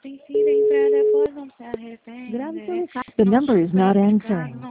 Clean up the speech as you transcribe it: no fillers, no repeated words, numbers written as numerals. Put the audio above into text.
Decidem pra depois não se arrepender. The number is not answering.